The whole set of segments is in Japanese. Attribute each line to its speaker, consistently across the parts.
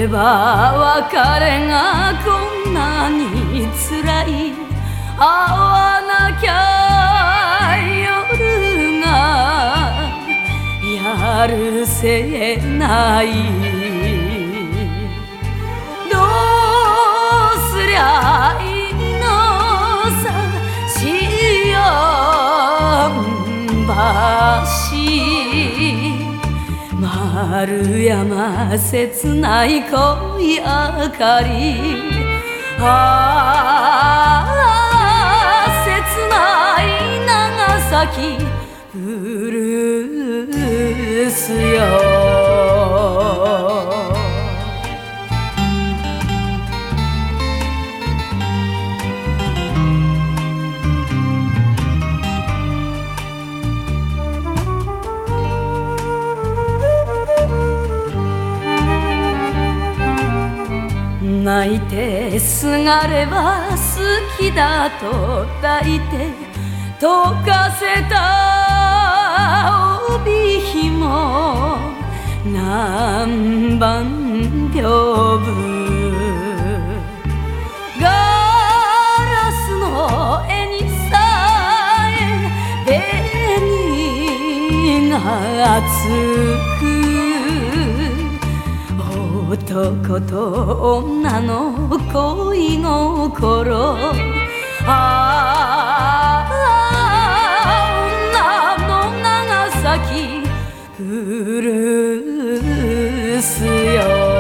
Speaker 1: れば別れがこんなに辛い、会わなきゃ夜がやるせない。どうすりゃいいのさ、しよんばし丸山切ない恋明かり、ああ切ない長崎ブルースよ。泣いてすがれば好きだと抱いて溶かせた帯紐南蛮屏風、ガラスの絵にさえ紅がつく。男と女の恋心、ああ女の長崎ブルースよ。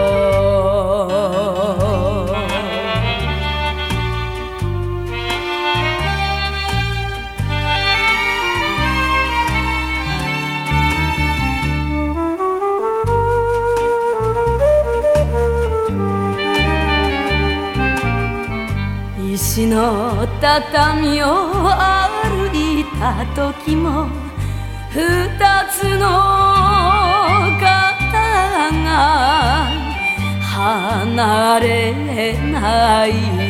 Speaker 1: 石の畳を歩いた時も二つの肩が離れない。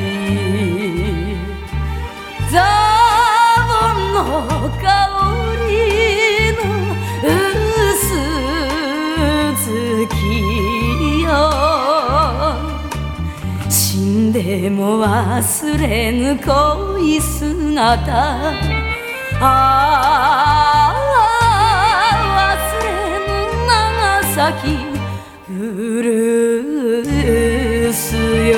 Speaker 1: ザボンの香りの薄月よ、死んでも忘れぬ恋姿、ああ忘れぬ長崎ブルースよ。